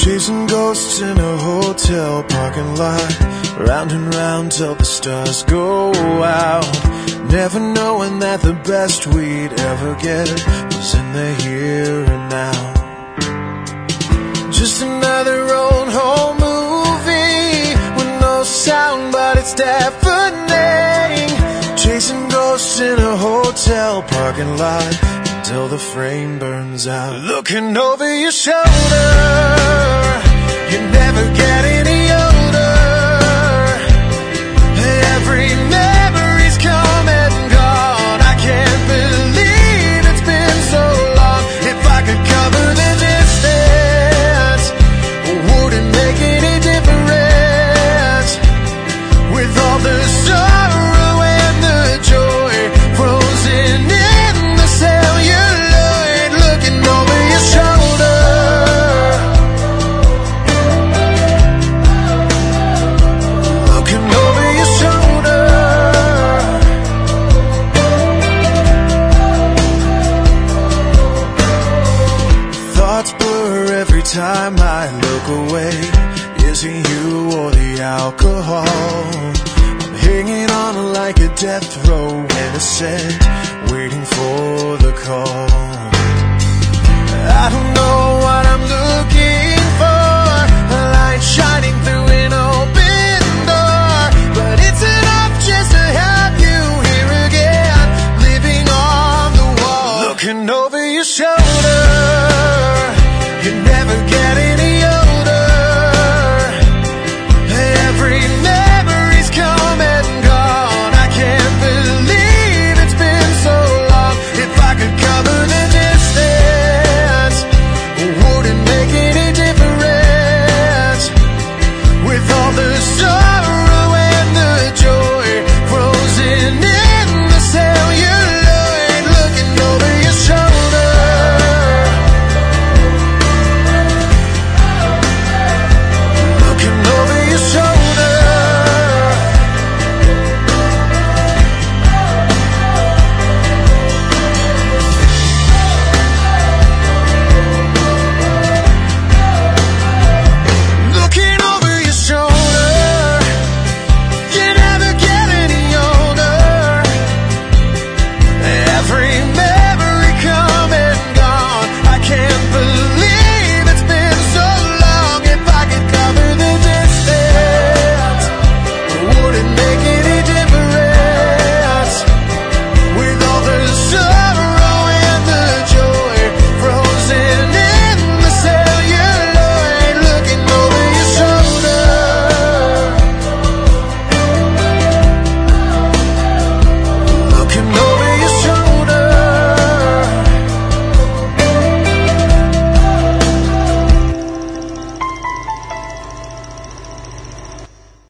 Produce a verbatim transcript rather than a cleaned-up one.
Chasing ghosts in a hotel parking lot, round and round till the stars go out. Never knowing that the best we'd ever get was in the here and now. Just another old home movie with no sound, but it's deafening. Chasing ghosts in a hotel parking lot till the frame burns out. Looking over your shoulder, you never get any older. Every memory's come and gone. I can't believe it's been so long. If I could cover the distance, wouldn't make any difference. With all the sorrow and the joy frozen in the celluloid. Looking over your shoulder, looking over your shoulder. Thoughts blur every time I look away. Is it you or the alcohol? I'm hanging on like a death row innocent, waiting for the call.